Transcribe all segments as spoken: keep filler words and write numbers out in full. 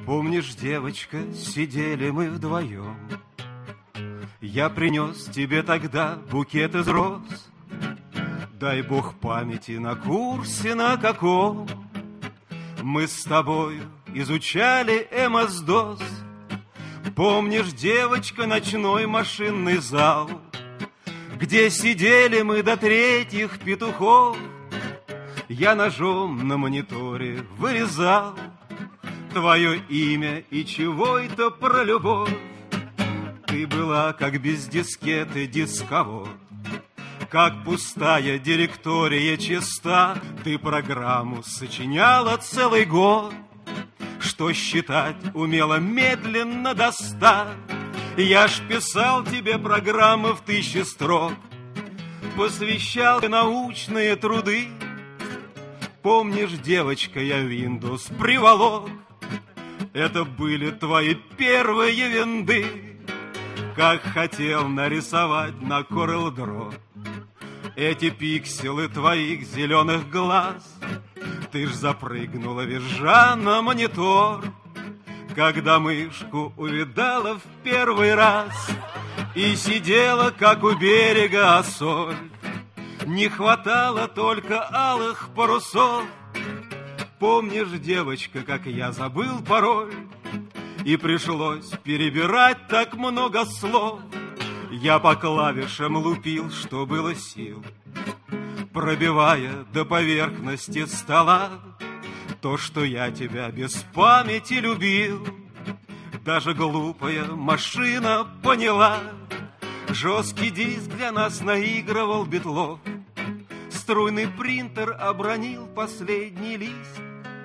Помнишь, девочка, сидели мы вдвоем, я принес тебе тогда букет из роз. Дай бог памяти, на курсе на каком мы с тобою изучали эм-эс-дос. Помнишь, девочка, ночной машинный зал, где сидели мы до третьих петухов? Я ножом на мониторе вырезал твое имя и чего это про любовь. Ты была как без дискеты дисковод, как пустая директория чиста. Ты программу сочиняла целый год, что считать умела медленно до ста. Я ж писал тебе программы в тысячи строк, посвящал научные труды. Помнишь, девочка, я Windows приволок, это были твои первые винды. Как хотел нарисовать на Corel Draw эти пикселы твоих зеленых глаз. Ты ж запрыгнула, визжа на монитор, когда мышку увидала в первый раз, и сидела, как у берега осоль. Не хватало только алых парусов. Помнишь, девочка, как я забыл пароль, и пришлось перебирать так много слов. Я по клавишам лупил, что было сил, пробивая до поверхности стола то, что я тебя без памяти любил. Даже глупая машина поняла, жесткий диск для нас наигрывал Битлов, струйный принтер обронил последний лист,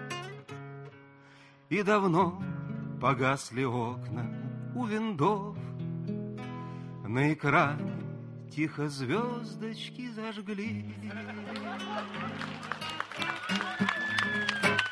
и давно погасли окна у виндов. На экране тихо звездочки зажгли.